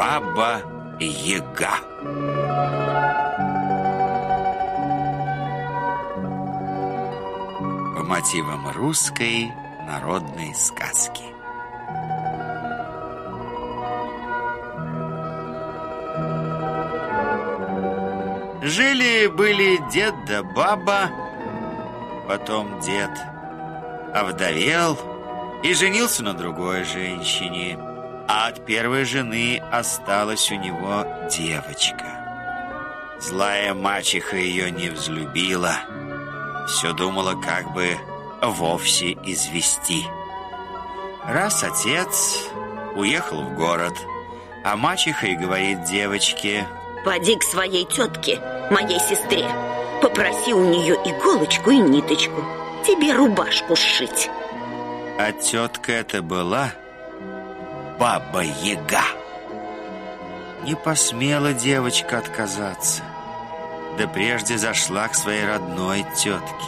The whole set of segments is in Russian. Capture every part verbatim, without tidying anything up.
Баба-Яга. По мотивам русской народной сказки. Жили-были дед да баба, потом дед овдовел и женился на другой женщине, а от первой жены осталась у него девочка. Злая мачеха ее не взлюбила, все думала, как бы вовсе извести. Раз отец уехал в город, а мачеха и говорит девочке: «Поди к своей тетке, моей сестре, попроси у нее иголочку и ниточку, тебе рубашку сшить». А тетка это была Баба-Яга. Не посмела девочка отказаться, да прежде зашла к своей родной тетке.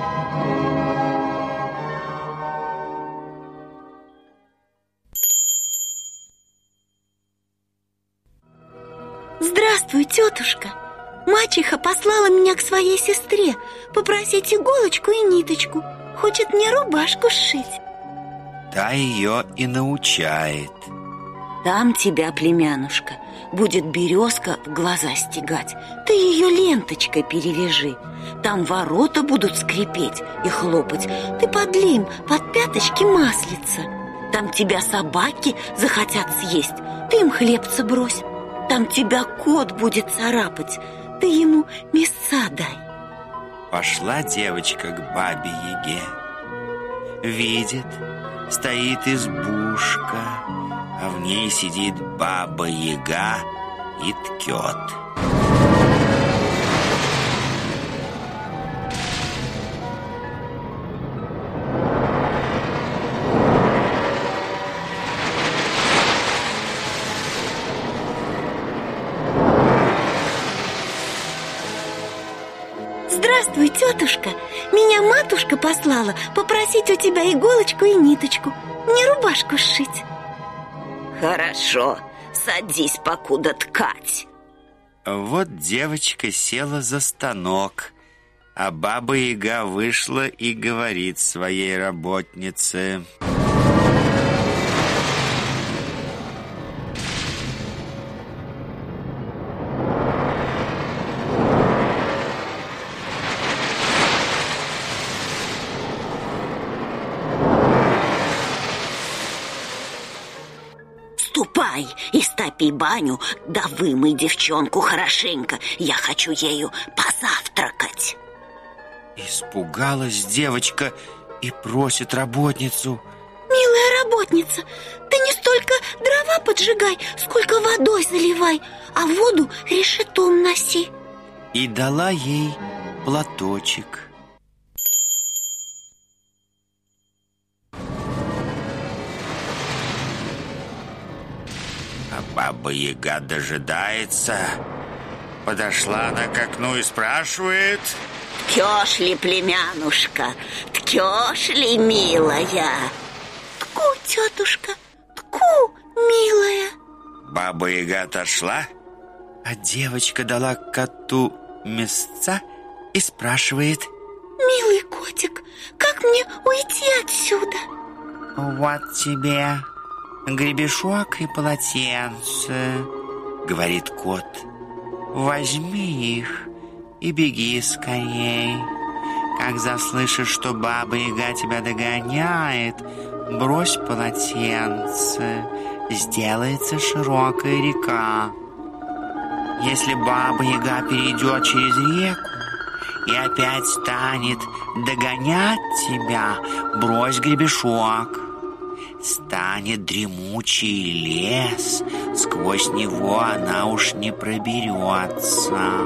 «Здравствуй, тетушка! Мачеха послала меня к своей сестре попросить иголочку и ниточку. Хочет мне рубашку сшить». Та ее и научает. Там тебя, племянушка, будет березка в глаза стегать. Ты ее ленточкой перевяжи. Там ворота будут скрипеть и хлопать. Ты подлей им под пяточки маслица. Там тебя собаки захотят съесть, ты им хлебца брось. Там тебя кот будет царапать, ты ему мясца дай. Пошла девочка к Бабе-Яге. Видит, стоит избушка, а в ней сидит Баба-Яга и ткет. «Здравствуй, тетушка! Меня матушка послала попросить у тебя иголочку и ниточку, мне рубашку сшить». Хорошо, садись, покуда ткать. Вот девочка села за станок, а Баба-Яга вышла и говорит своей работнице: Ступай и стопи баню, да вымой девчонку хорошенько. Я хочу ею позавтракать. Испугалась девочка и просит работницу: «Милая работница, ты не столько дрова поджигай, сколько водой заливай, а воду решетом носи». И дала ей платочек. А Баба-Яга дожидается. Подошла она к окну и спрашивает: «Ткешь ли, племянушка? Ткешь ли, милая?» «Тку, тетушка, тку, милая». Баба-Яга отошла, а девочка дала коту мясца и спрашивает: «Милый котик, как мне уйти отсюда?» «Вот тебе гребешок и полотенце», — говорит кот. «Возьми их и беги скорей. Как заслышишь, что Баба-Яга тебя догоняет, брось полотенце, сделается широкая река. Если Баба-Яга перейдет через реку и опять станет догонять тебя, брось гребешок. Станет дремучий лес, сквозь него она уж не проберется».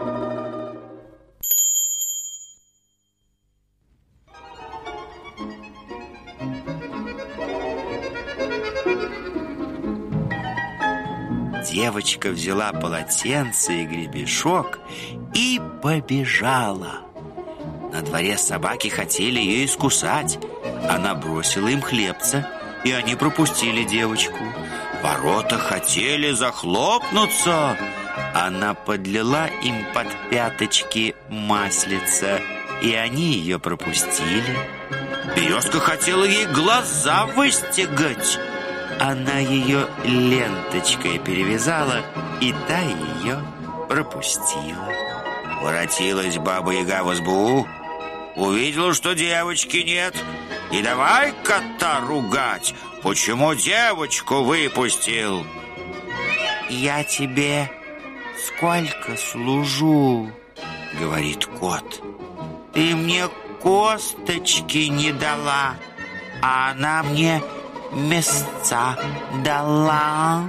Девочка взяла полотенце и гребешок и побежала. На дворе собаки хотели ее искусать. Она бросила им хлебца, и они пропустили девочку. Ворота хотели захлопнуться. Она подлила им под пяточки маслица, и они ее пропустили. Березка хотела ей глаза выстегать. Она ее ленточкой перевязала, и та ее пропустила. Воротилась Баба-Яга в избу, увидела, что девочки нет, и давай кота ругать, почему девочку выпустил. «Я тебе сколько служу, — говорит кот, — ты мне косточки не дала, а она мне мясца дала».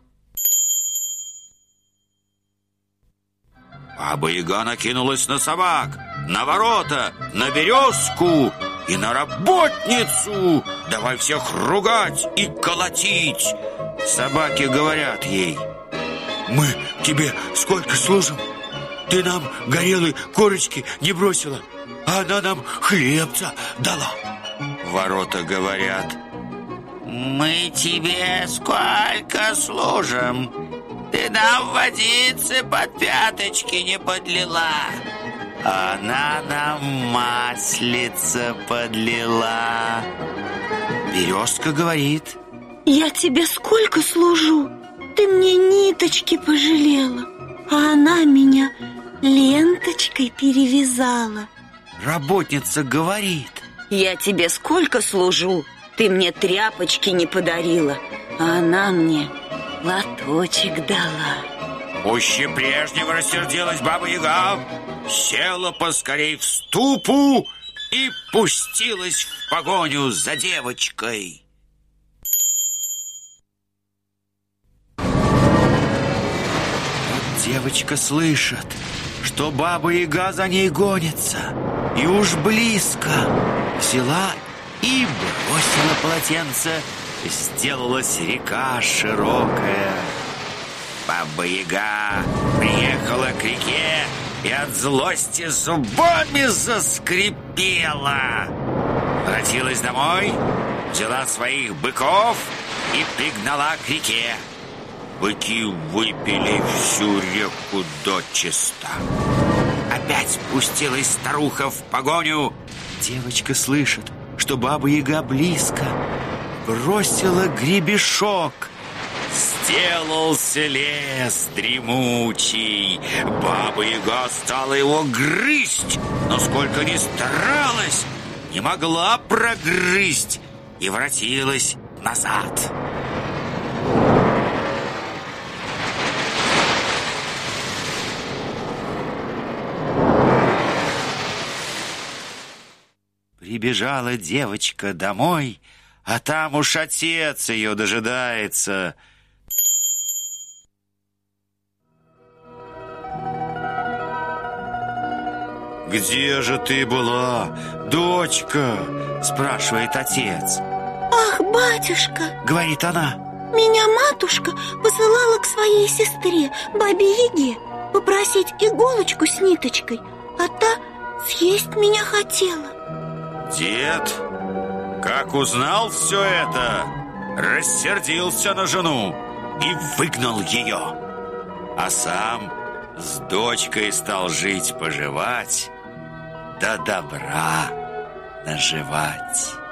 Баба-Яга накинулась на собак, на ворота, на березку и на работницу. Давай всех ругать и колотить. Собаки говорят ей: «Мы тебе сколько служим? Ты нам горелой корочки не бросила, а она нам хлебца дала». Ворота говорят: «Мы тебе сколько служим? Ты нам водицы под пяточки не подлила, а она нам маслица подлила». Березка говорит: «Я тебе сколько служу? Ты мне ниточки пожалела, а она меня ленточкой перевязала». Работница говорит: «Я тебе сколько служу? Ты мне тряпочки не подарила, а она мне платочек дала». Пуще прежнего рассердилась Баба-Яга, села поскорей в ступу и пустилась в погоню за девочкой. Вот девочка слышит, что Баба-Яга за ней гонится, и уж близко. Взяла и бросила полотенце, сделалась река широкая. Баба-Яга приехала к реке и от злости зубами заскрипела. Воротилась домой, взяла своих быков и пригнала к реке. Быки выпили всю реку дочисто. Опять пустилась старуха в погоню. Девочка слышит, что Баба-Яга близко. Бросила гребешок. Сделался лес дремучий. Баба-Яга стала его грызть, но сколько ни старалась, не могла прогрызть и воротилась назад. Прибежала девочка домой, а там уж отец ее дожидается. «Где же ты была, дочка?» — спрашивает отец. «Ах, батюшка, — говорит она, — меня матушка посылала к своей сестре, Бабе-Яге, попросить иголочку с ниточкой, а та съесть меня хотела». Дед, как узнал все это, рассердился на жену и выгнал ее, а сам с дочкой стал жить-поживать, да добра наживать.